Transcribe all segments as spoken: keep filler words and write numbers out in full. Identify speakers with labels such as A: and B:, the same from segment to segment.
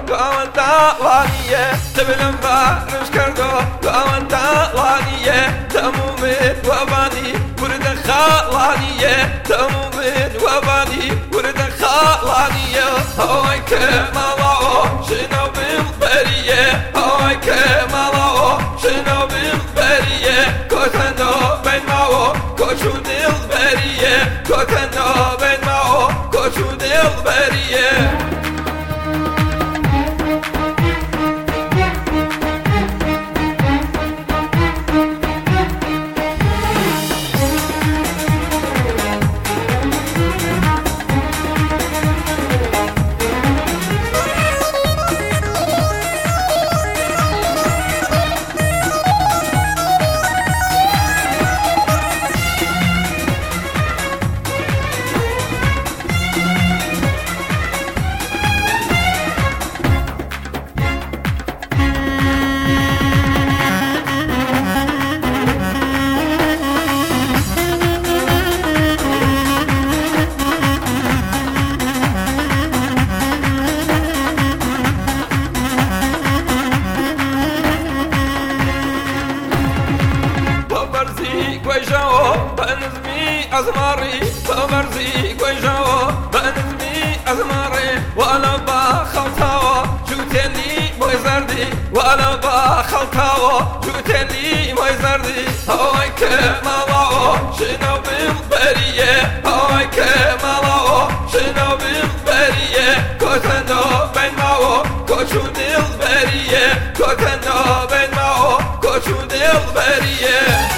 A: قاوندا وانیه دبلم بارش کردو قاوندا وانیه تمومن وبانی ورد خالانیه تمومن وبانی ورد خالانیه هوای کمالا شنو بالبریه هوای کمالا شنو بالبریه کتنو بین ماو کچو دلبریه کتنو بین ماو کچو دلبریه أزماري بمرزي قيجاو بنزمي أزماري وأنا بخلطاو جوتني مويزردي وأنا بخلطاو جوتني مويزردي هواي كمالاو شنو بالبرية هواي كمالاو شنو بالبرية كوتنو بين ماو كوتشو دلبرية كوتنو بين ماو كوتشو دلبرية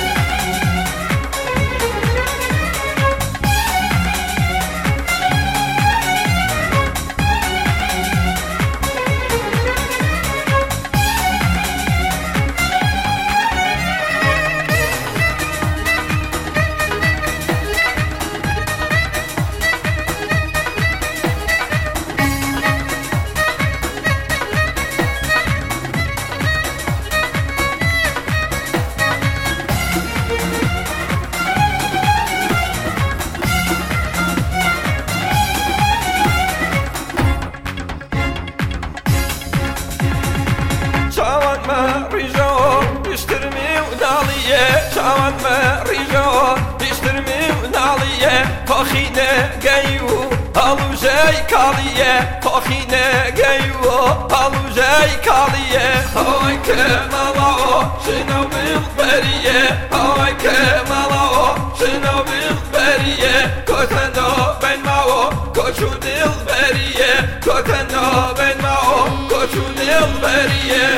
A: ريجو يشترمي ونالية شاوان ما ريجو يشترمي ونالية فاخينة جايو هالو جاي كالية فاخينة جايو هالو جاي كالية هاي كمالاو شنو بالبرية هاي كمالاو شنو بالبرية كوتنو بين ماو كوتشو دلبرية كوتنو بين ماو كوتشو دلبرية